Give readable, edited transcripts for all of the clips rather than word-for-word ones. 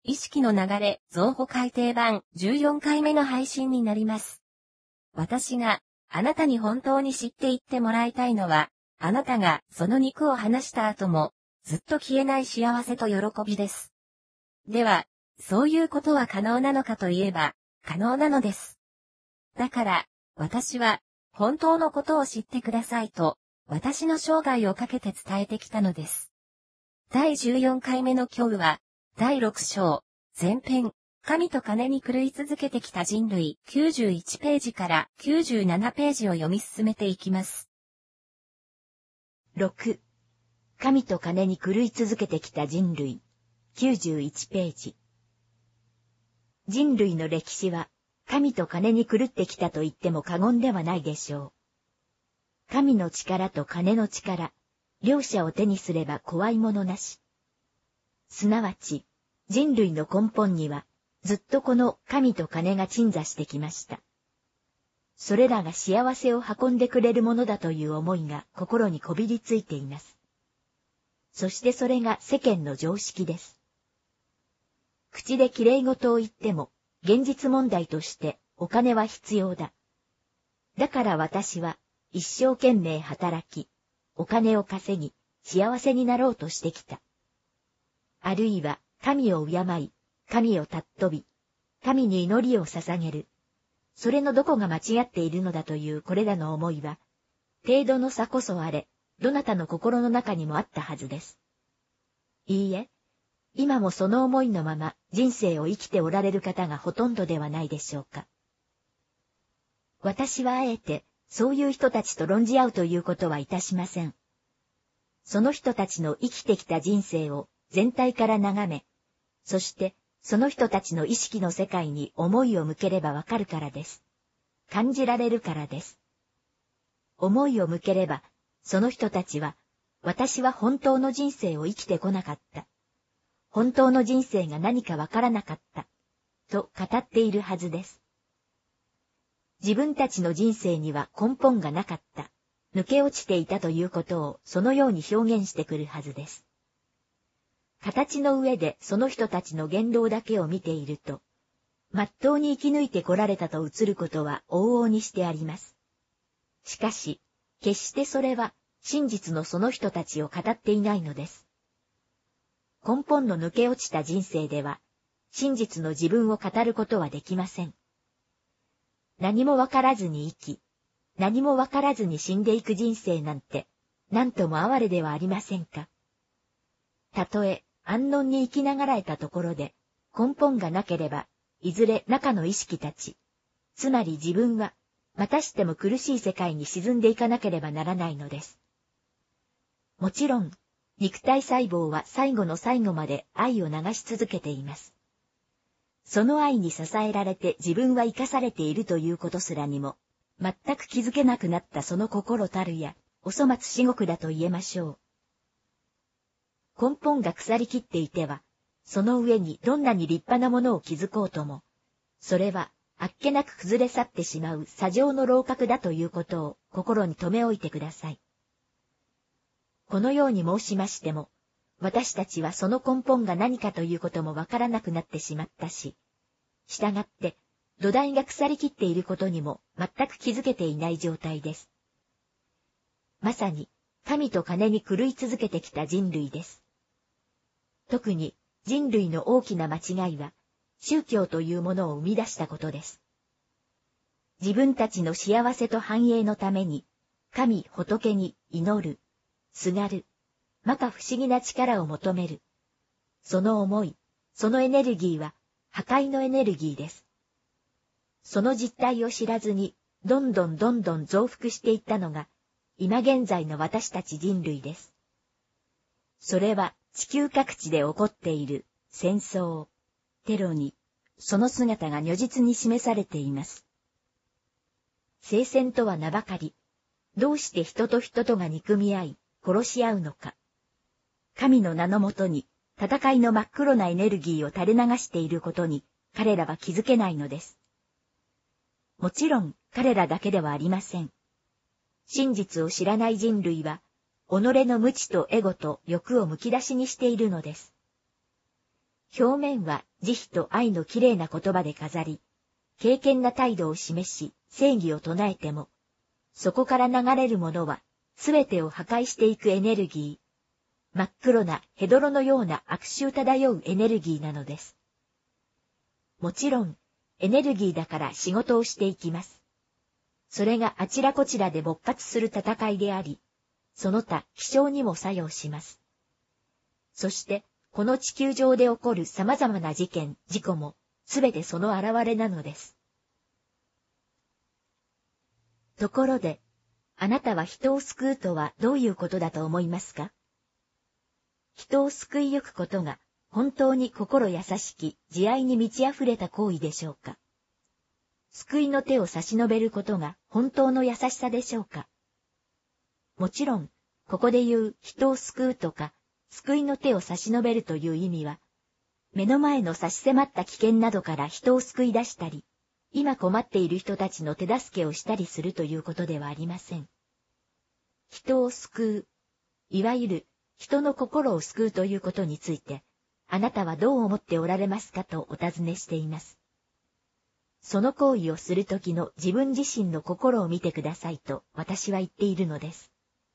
意識の流れ増補改訂版14回目の配信になります。私があなたに本当に知っていってもらいたいのは、あなたがその肉を離した後もずっと消えない幸せと喜びです。では、そういうことは可能なのかといえば、可能なのです。だから、私は本当のことを知ってくださいと、私の生涯をかけて伝えてきたのです。第14回目の今日は、第6章、前編、神と金に狂い続けてきた人類91ページから97ページを読み進めていきます。 6. 神と金に狂い続けてきた人類91ページ。人類の歴史は、神と金に狂ってきたと言っても過言ではないでしょう。神の力と金の力、両者を手にすれば怖いものなし。すなわち、人類の根本には、ずっとこの神と金が鎮座してきました。それらが幸せを運んでくれるものだという思いが心にこびりついています。そしてそれが世間の常識です。口できれい事を言っても、現実問題としてお金は必要だ。だから私は一生懸命働き、お金を稼ぎ、幸せになろうとしてきた。あるいは神を敬い、神を尊び、神に祈りを捧げる。それのどこが間違っているのだというこれらの思いは、程度の差こそあれ、どなたの心の中にもあったはずです。いいえ、今もその思いのまま人生を生きておられる方がほとんどではないでしょうか。私はあえて、そういう人たちと論じ合うということはいたしません。その人たちの生きてきた人生を全体から眺め、そしてその人たちの意識の世界に思いを向ければわかるからです。感じられるからです。思いを向ければ、その人たちは、私は本当の人生を生きてこなかった。本当の人生が何かわからなかった。と語っているはずです。自分たちの人生には根本がなかった。抜け落ちていたということをそのように表現してくるはずです。形の上でその人たちの言動だけを見ていると、まっとうに生き抜いてこられたと映ることは往々にしてあります。しかし、決してそれは真実のその人たちを語っていないのです。根本の抜け落ちた人生では、真実の自分を語ることはできません。何もわからずに生き、何もわからずに死んでいく人生なんて、なんとも哀れではありませんか。たとえ安穏に生きながらえたところで、根本がなければ、いずれ中の意識たち、つまり自分は、またしても苦しい世界に沈んでいかなければならないのです。もちろん、肉体細胞は最後の最後まで愛を流し続けています。その愛に支えられて自分は生かされているということすらにも、全く気づけなくなったその心たるや、お粗末至極だと言えましょう。根本が腐りきっていては、その上にどんなに立派なものを築こうとも、それは、あっけなく崩れ去ってしまう砂上の楼閣だということを心に留め置いてください。このように申しましても、私たちはその根本が何かということもわからなくなってしまったし、したがって、土台が腐りきっていることにも全く気づけていない状態です。まさに、神と金に狂い続けてきた人類です。特に、人類の大きな間違いは、宗教というものを生み出したことです。自分たちの幸せと繁栄のために、神仏に祈る、すがる、まか不思議な力を求める。その思い、そのエネルギーは、破壊のエネルギーです。その実態を知らずに、どんどん増幅していったのが、今現在の私たち人類です。それは地球各地で起こっている戦争、テロに、その姿が如実に示されています。聖戦とは名ばかり、どうして人と人とが憎み合い、殺し合うのか。神の名のもとに、戦いの真っ黒なエネルギーを垂れ流していることに、彼らは気づけないのです。もちろん、彼らだけではありません。真実を知らない人類は、己の無知とエゴと欲をむき出しにしているのです。 表面は慈悲と愛のきれいな言葉で飾り、敬虔な態度を示し、正義を唱えても、そこから流れるものは、すべてを破壊していくエネルギー。真っ黒なヘドロのような悪臭漂うエネルギーなのです。もちろん、エネルギーだから仕事をしていきます。それがあちらこちらで勃発する戦いであり、その他気象にも作用します。そして、この地球上で起こる様々な事件、事故も、すべてその現れなのです。ところで、あなたは人を救うとはどういうことだと思いますか？人を救いゆくことが、本当に心優しき、慈愛に満ち溢れた行為でしょうか？救いの手を差し伸べることが本当の優しさでしょうか？もちろん、ここで言う人を救うとか、救いの手を差し伸べるという意味は、目の前の差し迫った危険などから人を救い出したり、今困っている人たちの手助けをしたりするということではありません。人を救う、いわゆる人の心を救うということについて、あなたはどう思っておられますかとお尋ねしています。その行為をするときの自分自身の心を見てくださいと私は言っているのです。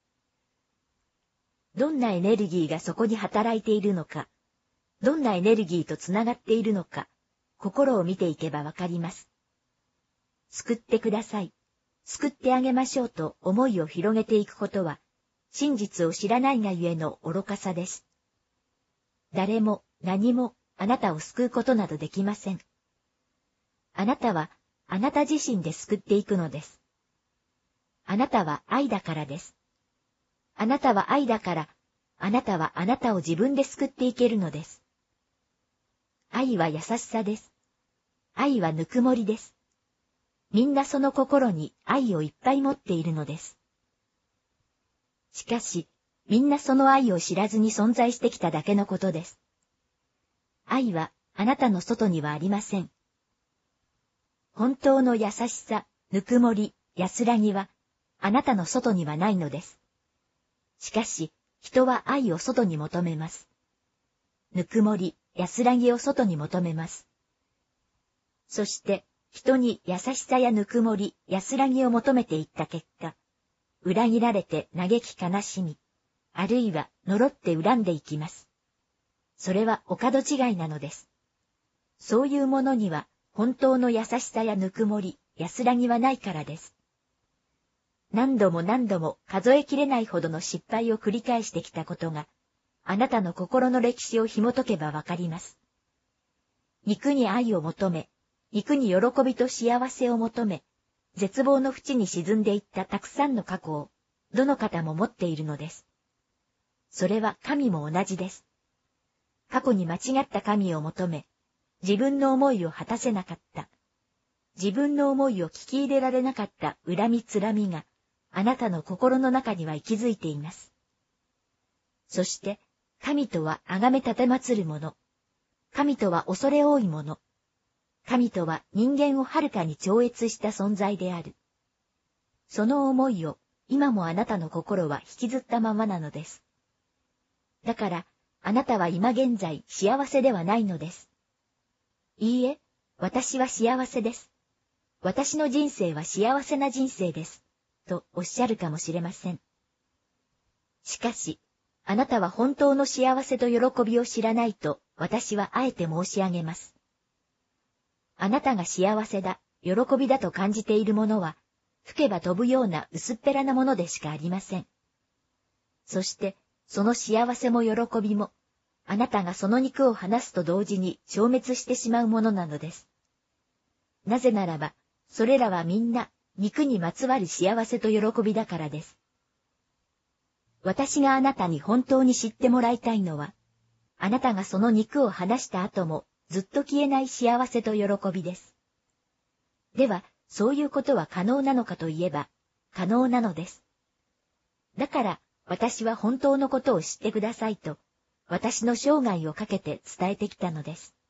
どんなエネルギーがそこに働いているのか、どんなエネルギーとつながっているのか、心を見ていけばわかります。救ってください、救ってあげましょうと思いを広げていくことは、真実を知らないがゆえの愚かさです。誰も何もあなたを救うことなどできません。あなたはあなた自身で救っていくのです。あなたは愛だからです。あなたは愛だから、あなたはあなたを自分で救っていけるのです。愛は優しさです。愛はぬくもりです。みんなその心に愛をいっぱい持っているのです。しかし、みんなその愛を知らずに存在してきただけのことです。愛はあなたの外にはありません。本当の優しさ、ぬくもり、安らぎは、あなたの外にはないのです。しかし、人は愛を外に求めます。ぬくもり、安らぎを外に求めます。そして、人に優しさやぬくもり、安らぎを求めていった結果、裏切られて嘆き悲しみ、あるいは呪って恨んでいきます。それはお門違いなのです。そういうものには、本当の優しさやぬくもり、安らぎはないからです。何度も何度も数えきれないほどの失敗を繰り返してきたことが、あなたの心の歴史を紐解けばわかります。肉に愛を求め、肉に喜びと幸せを求め、絶望の淵に沈んでいったたくさんの過去を、どの方も持っているのです。それは神も同じです。過去に間違った神を求め、自分の思いを果たせなかった。自分の思いを聞き入れられなかった恨みつらみが、あなたの心の中には息づいています。そして、神とは崇め立て祀るもの。神とは恐れ多いもの。神とは人間をはるかに超越した存在である。その思いを、今もあなたの心は引きずったままなのです。だから、あなたは今現在幸せではないのです。いいえ、私は幸せです。私の人生は幸せな人生です。とおっしゃるかもしれません。しかし、あなたは本当の幸せと喜びを知らないと私はあえて申し上げます。あなたが幸せだ、喜びだと感じているものは、吹けば飛ぶような薄っぺらなものでしかありません。そして、その幸せも喜びも、あなたがその肉を離すと同時に消滅してしまうものなのです。なぜならば、それらはみんな、肉にまつわる幸せと喜びだからです。私があなたに本当に知ってもらいたいのは、あなたがその肉を離した後もずっと消えない幸せと喜びです。では、そういうことは可能なのかといえば、可能なのです。だから、私は本当のことを知ってくださいと、私の生涯をかけて伝えてきたのです。